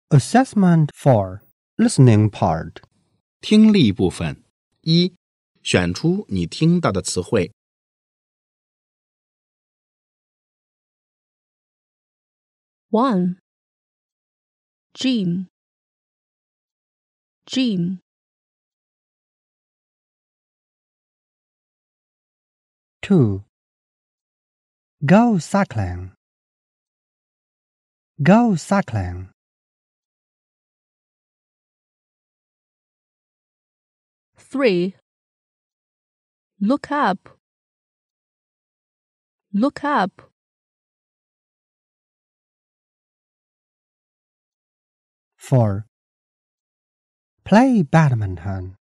Assessment 4. Listening part. 听力部分一，选出你听到的词汇。 1. Gym. Gym. 2. Go cycling. Go cycling. 3. Look up. Look up. 4. Play badminton.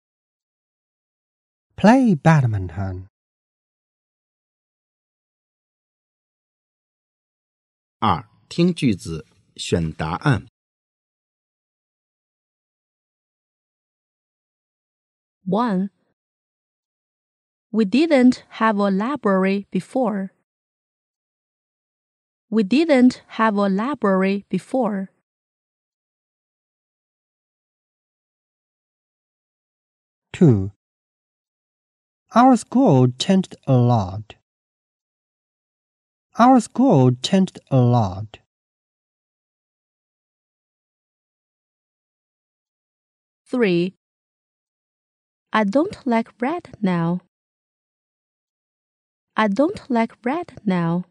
Play badminton. 2. 听句子，选答案。 1. We didn't have a library before. We didn't have a library before. 2. Our school changed a lot. Our school changed a lot. 3. I don't like red now. I don't like red now.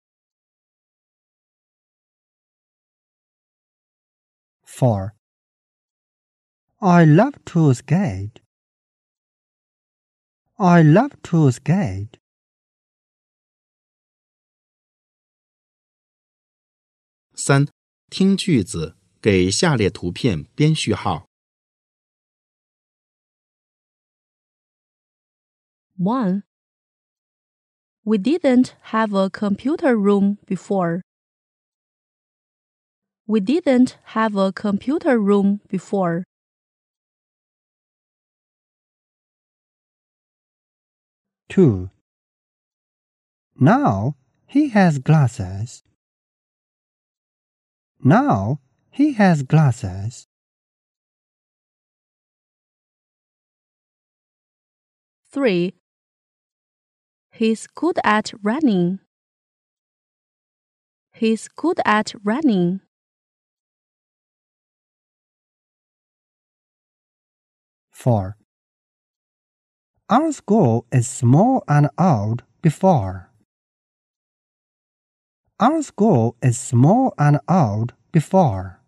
4. I love to skate. I love to skate. 3. 听句子，给下列图片编序号。 1. We didn't have a computer room before. We didn't have a computer room before. 2. Now he has glasses. Now he has glasses. 3. He's good at running. He's good at running. 4. Our school is small and old before. Our school is small and old before.